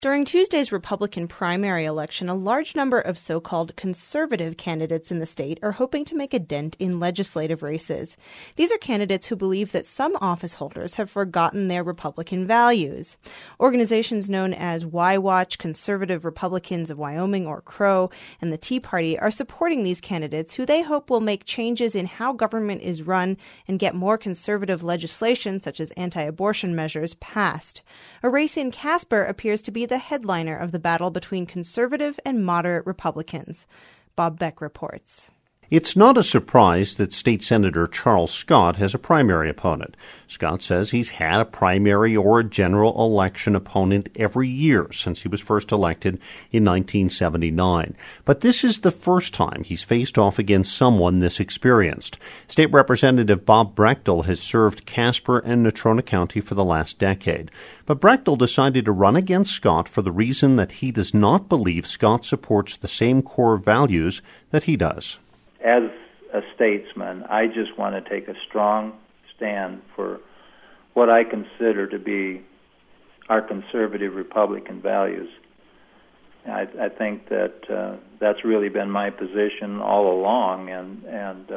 During Tuesday's Republican primary election, a large number of so-called conservative candidates in the state are hoping to make a dent in legislative races. These are candidates who believe that some office holders have forgotten their Republican values. Organizations known as Y-Watch, Conservative Republicans of Wyoming, or CROW, and the Tea Party are supporting these candidates who they hope will make changes in how government is run and get more conservative legislation, such as anti-abortion measures, passed. A race in Casper appears to be the headliner of the battle between conservative and moderate Republicans. Bob Beck reports. It's not a surprise that State Senator Charles Scott has a primary opponent. Scott says he's had a primary or a general election opponent every year since he was first elected in 1979. But this is the first time he's faced off against someone this experienced. State Representative Bob Brechtel has served Casper and Natrona County for the last decade. But Brechtel decided to run against Scott for the reason that he does not believe Scott supports the same core values that he does. As a statesman, I just want to take a strong stand for what I consider to be our conservative Republican values. I think that that's really been my position all along, and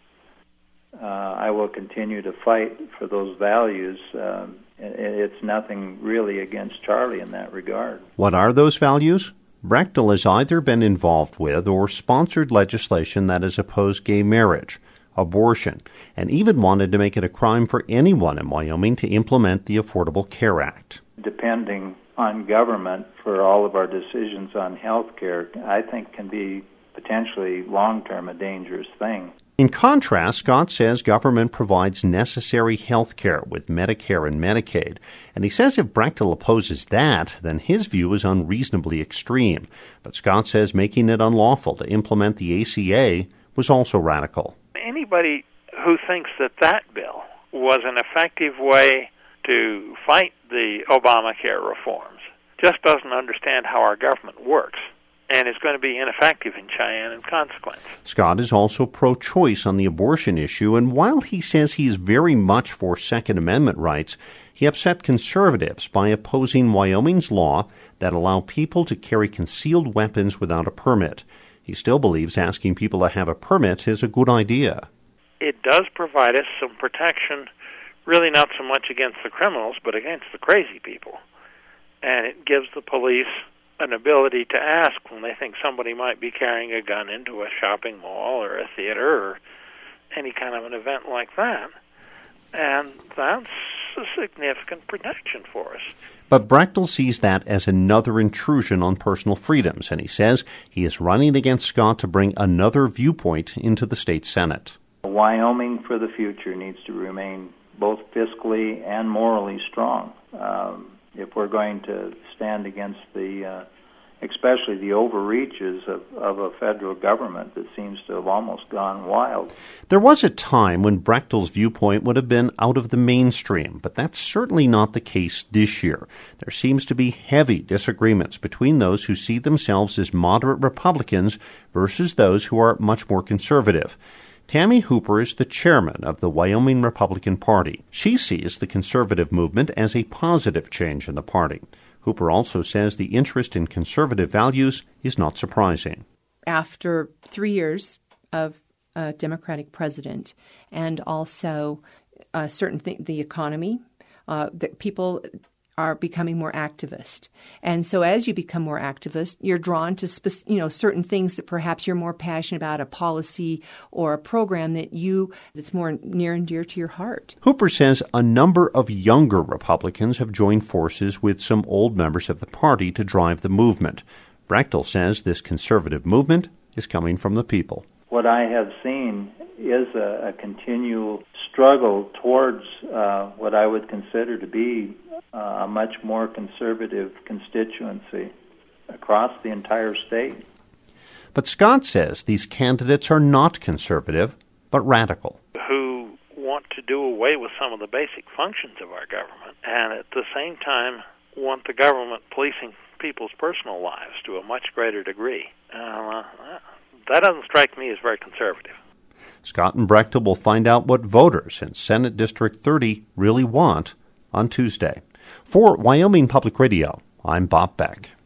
I will continue to fight for those values. It's nothing really against Charlie in that regard. What are those values? Brechtel has either been involved with or sponsored legislation that has opposed gay marriage, abortion, and even wanted to make it a crime for anyone in Wyoming to implement the Affordable Care Act. Depending on government for all of our decisions on health care, I think can be potentially long-term a dangerous thing. In contrast, Scott says government provides necessary health care with Medicare and Medicaid, and he says if Brechtel opposes that, then his view is unreasonably extreme. But Scott says making it unlawful to implement the ACA was also radical. Anybody who thinks that that bill was an effective way to fight the Obamacare reforms just doesn't understand how our government works, and is going to be ineffective in Cheyenne in consequence. Scott is also pro-choice on the abortion issue, and while he says he is very much for Second Amendment rights, he upset conservatives by opposing Wyoming's law that allow people to carry concealed weapons without a permit. He still believes asking people to have a permit is a good idea. It does provide us some protection, really not so much against the criminals, but against the crazy people. And it gives the police an ability to ask when they think somebody might be carrying a gun into a shopping mall or a theater or any kind of an event like that. And that's a significant protection for us. But Brechtel sees that as another intrusion on personal freedoms, and he says he is running against Scott to bring another viewpoint into the state Senate. Wyoming for the future needs to remain both fiscally and morally strong. If we're going to stand against especially the overreaches of a federal government that seems to have almost gone wild. There was a time when Brechtel's viewpoint would have been out of the mainstream, but that's certainly not the case this year. There seems to be heavy disagreements between those who see themselves as moderate Republicans versus those who are much more conservative. Tammy Hooper is the chairman of the Wyoming Republican Party. She sees the conservative movement as a positive change in the party. Hooper also says the interest in conservative values is not surprising. After 3 years of a Democratic president and also the economy, that people are becoming more activist. And so as you become more activist, you're drawn to certain things that perhaps you're more passionate about, a policy or a program that's more near and dear to your heart. Hooper says a number of younger Republicans have joined forces with some old members of the party to drive the movement. Brechtel says this conservative movement is coming from the people. What I have seen is a continual struggle towards what I would consider to be a much more conservative constituency across the entire state. But Scott says these candidates are not conservative, but radical. Who want to do away with some of the basic functions of our government, and at the same time want the government policing people's personal lives to a much greater degree. That doesn't strike me as very conservative. Scott and Brechtel will find out what voters in Senate District 30 really want on Tuesday. For Wyoming Public Radio, I'm Bob Beck.